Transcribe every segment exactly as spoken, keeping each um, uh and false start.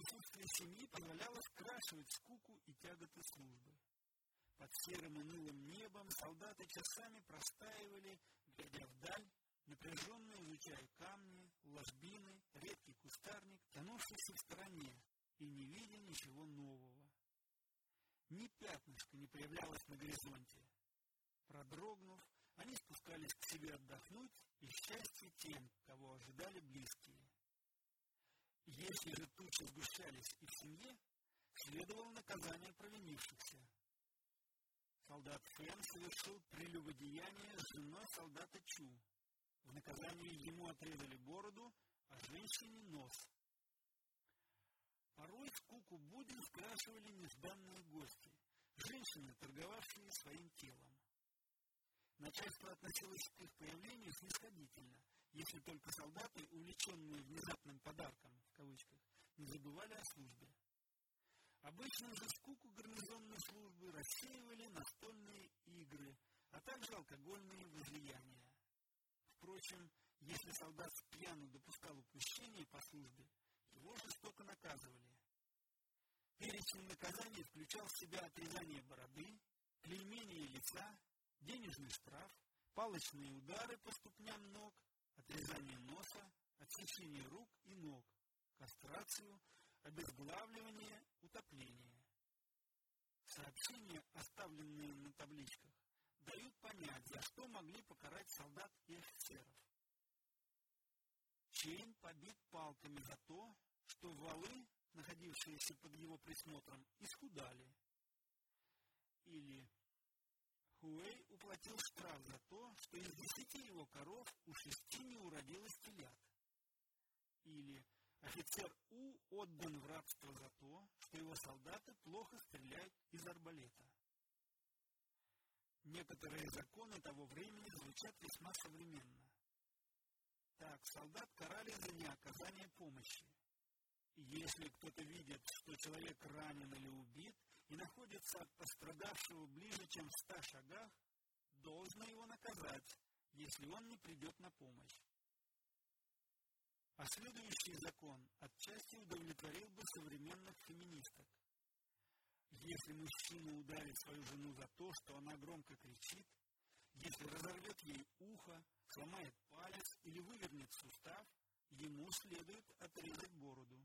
Присутствие семьи позволяло скрашивать скуку и тяготы службы. Под серым и унылым небом солдаты часами простаивали, глядя вдаль, напряженно изучая камни, ложбины, редкий кустарник, тянувшийся в стороне, и не видя ничего нового. Ни пятнышка не появлялось на горизонте. Продрогнув, они спускались к себе отдохнуть, и счастье тем, кого ожидали близкие. Если же тучи сгущались и в семье, следовало наказание провинившихся. Солдат Фэн совершил прелюбодеяние с женой солдата Чу. В наказание ему отрезали бороду, а женщине — нос. Порой скуку будни скрашивали нежданные гости, женщины, торговавшие своим телом. Начальство относилось к их появлению снисходительно, если только солдаты, увлеченные внезапным подарком, в кавычках, не забывали о службе. Обычно же скуку гарнизонной службы рассеивали настольные игры, а также алкогольные возлияния. Впрочем, если солдат с пьяну допускал упущение по службе, его жестоко наказывали. Перечень наказаний включал в себя отрезание бороды, клеймение лица, денежный штраф, палочные удары по ступням ног, отрезание носа, отсечение рук и ног, кастрацию, обезглавливание, утопление. Сообщения, оставленные на табличках, дают понять, за что могли покарать солдат и офицеров. Чейн побит палками за то, что валы, находившиеся под его присмотром, исхудали. Или Хуэй уплатил штраф за то, что из десяти его коров у шести не уродилось телят. Или офицер У отдан в рабство за то, что его солдаты плохо стреляют из арбалета. Некоторые законы того времени звучат весьма современно. Так, солдат карали за неоказание помощи. И если кто-то видит, что человек ранен или убит, и находится от пострадавшего ближе, чем в ста шагах, должно его наказать, если он не придет на помощь. А следующий закон отчасти удовлетворил бы современных феминисток. Если мужчина ударит свою жену за то, что она громко кричит, если разорвет ей ухо, сломает палец или вывернет сустав, ему следует отрезать бороду.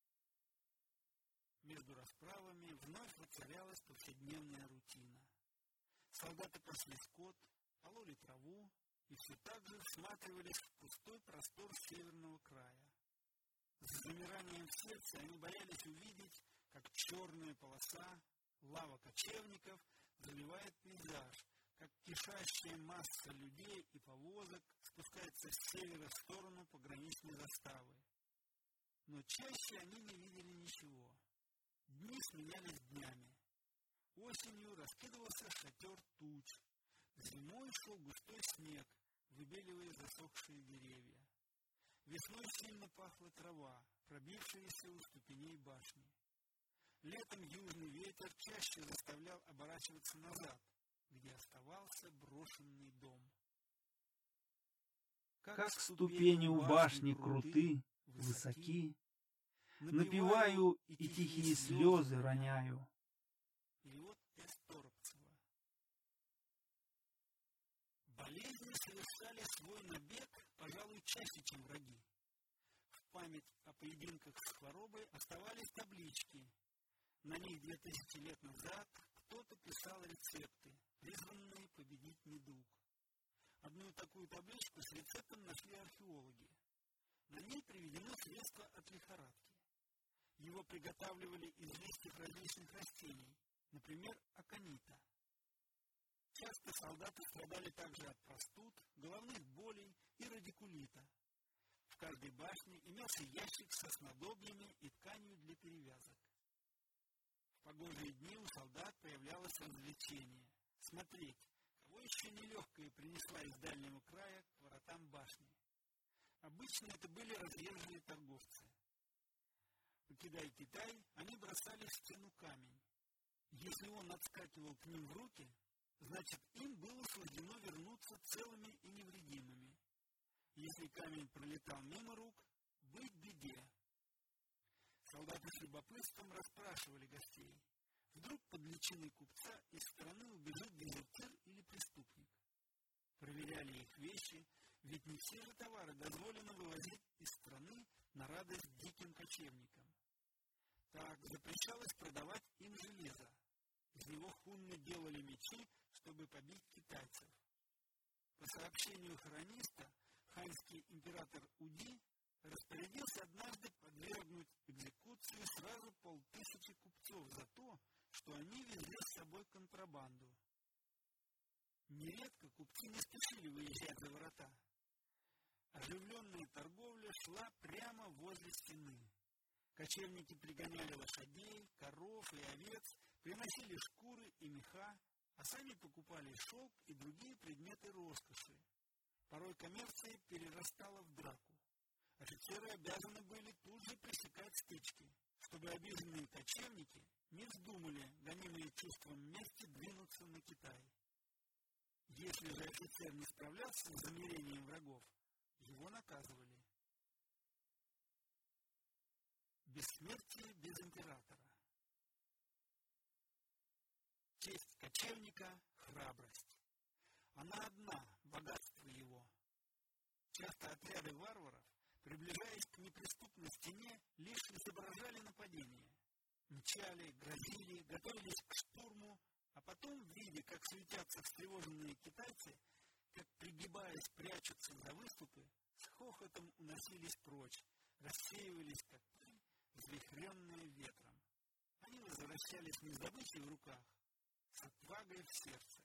Между расправами вновь воцарялась повседневная рутина. Солдаты пасли скот, пололи траву и все так же всматривались в пустой простор северного края. С замиранием в сердце они боялись увидеть, как черная полоса, лава кочевников, заливает пейзаж, как кишащая масса людей и повозок спускается с севера в сторону пограничной заставы. Но чаще они не видели ничего. Дни сменялись днями. Осенью раскидывался шатер туч. Зимой шел густой снег, выбеливая засохшие деревья. Весной сильно пахла трава, пробившаяся у ступеней башни. Летом южный ветер чаще заставлял оборачиваться назад, где оставался брошенный дом. Как ступени у башни круты, высоки, напеваю и тихие слезы роняю. Перевод С. Торопцева. Болезни совершали свой набег, пожалуй, чаще, чем враги. В память о поединках с хворобой оставались таблички. На них две тысячи лет назад кто-то писал рецепты, призванные победить недуг. Одну такую табличку с рецептом нашли археологи. На ней приведены средства от лихорадки. Его приготавливали из листьев различных растений, например, аконита. Часто солдаты страдали также от простуд, головных болей и радикулита. В каждой башне имелся ящик со снадобьями и тканью для перевязок. В погожие дни у солдат появлялось развлечение – смотреть, кого еще нелегкое принесла из дальнего края к воротам башни. Обычно это были разъезжие торговцы. Покидая Китай, они бросали в стену камень. Если он отскакивал к ним в руки, значит, им было суждено вернуться целыми и невредимыми. Если камень пролетал мимо рук, быть беде. солдаты с любопытством расспрашивали гостей. Вдруг под личиной купца из страны убежит дезертир или преступник. Проверяли их вещи, ведь не все же товары дозволено вывозить из страны на радость диким кочевникам. Так запрещалось продавать им железо. Из него хунны делали мечи, чтобы побить китайцев. По сообщению хрониста, ханьский император Уди распорядился однажды подвергнуть экзекуции сразу полтысячи купцов за то, что они везли с собой контрабанду. Нередко купцы не спешили выезжать за ворота. Оживленная торговля шла прямо возле стены. Кочевники пригоняли лошадей, коров и овец, приносили шкуры и меха, а сами покупали шелк и другие предметы роскоши. Порой коммерция перерастала в драку. Офицеры обязаны были тут же пресекать стычки, чтобы обиженные кочевники не вздумали, гонимые чувством мести, двинуться на Китай. Если же офицер не справлялся с замерением врагов, его наказывали. Бессмертие без императора. Честь кочевника – храбрость. Она одна, богатство его. Часто отряды варваров, приближаясь к неприступной стене, лишь изображали нападение. Мчали, грозили, готовились к штурму, а потом, видя, как суетятся встревоженные китайцы, как, пригибаясь, прячутся за выступы, с хохотом уносились прочь, рассеивались, как пыль, взвихренная ветром. Они возвращались не с добычей в руках, с отвагой в сердце.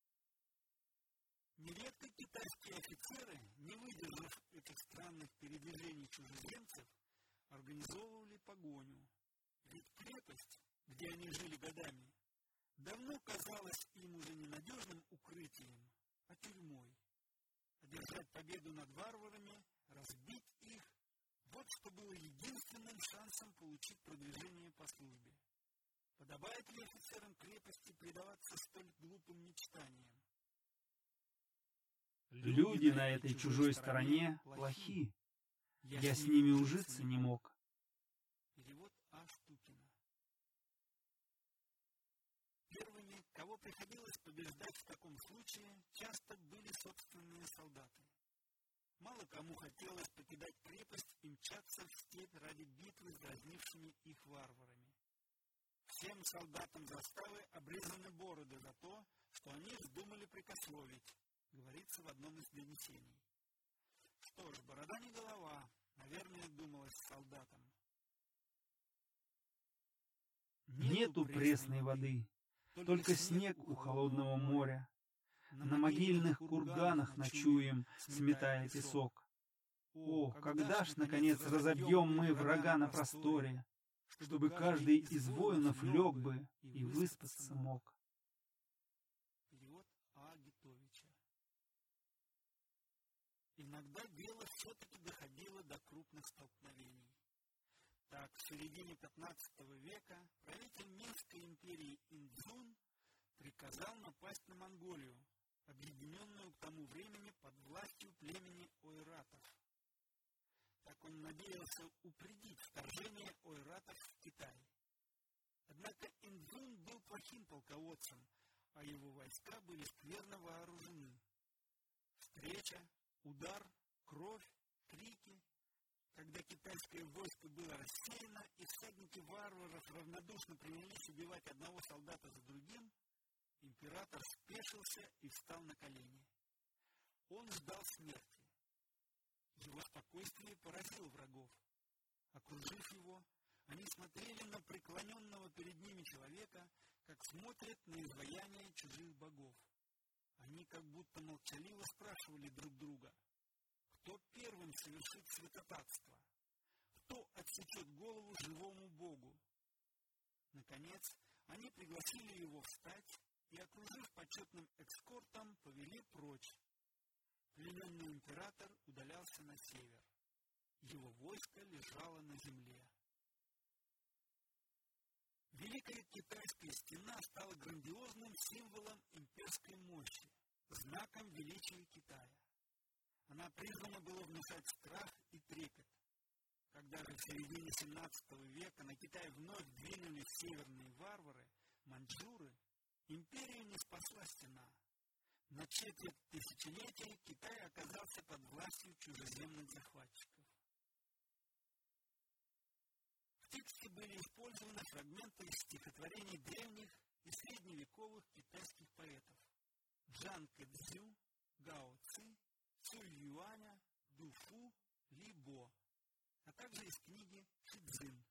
Нередко китайские офицеры, не выдержав этих странных передвижений чужеземцев, организовывали погоню. Ведь крепость, где они жили годами, давно казалась им уже не надежным укрытием, а тюрьмой. Одержать победу над варварами, разбить их – вот что было единственным шансом получить продвижение по службе. Подобает ли офицерам крепости предаваться столь глупым мечтаниям? Люди на этой чужой стороне плохи. Я с ними ужиться не мог. Перевод А. Штукина. Первыми, кого приходилось побеждать в таком случае, часто были собственные солдаты. Мало кому хотелось покидать крепость и мчаться в степь ради битвы с дразнившими их варварами. Всем солдатам заставы обрезаны бороды за то, что они вздумали прикословить, говорится в одном из донесений. Что ж, борода не голова, наверное, думалось солдатам. Нету пресной воды, только снег у холодного моря. На могильных курганах ночуем, сметая песок. О, когда ж, наконец, разобьем мы врага на просторе, чтобы каждый из воинов лег бы и выспаться мог. Перевод А. Гитовича. Иногда дело все-таки доходило до крупных столкновений. Так, в середине пятнадцатого века правитель Минской империи Инцзун приказал напасть на Монголию, объединенную к тому времени под властью племени ойратов. Так он надеялся упредить вторжение ойратов в Китай. Однако Инцзун был плохим полководцем, а его войска были скверно вооружены. Встреча, удар, кровь, крики. Когда китайское войско было рассеяно, и всадники варваров равнодушно принялись убивать одного солдата за другим, император спешился и встал на колени. Он ждал смерти. Его спокойствие поразило врагов. Окружив его, они смотрели на преклоненного перед ними человека, как смотрят на изваяние чужих богов. Они как будто молчаливо спрашивали друг друга, кто первым совершит святотатство, кто отсечет голову живому богу. Наконец, они пригласили его встать и, окружив почетным эскортом, повели прочь. Плененный император удалялся на север. Его войско лежало на земле. Великая Китайская стена стала грандиозным символом имперской мощи, знаком величия Китая. Она призвана была внушать страх и трепет. Когда же в середине семнадцатого века на Китай вновь двинулись северные варвары, маньчжуры, империю не спасла стена. На четверть тысячелетия Китай оказался под властью чужеземных захватчиков. В тексте были использованы фрагменты из стихотворений древних и средневековых китайских поэтов Джан Кэцзю, Гао Ци, Цюй Юаня, Ду Фу, Ли Бо, а также из книги Ши Цзин.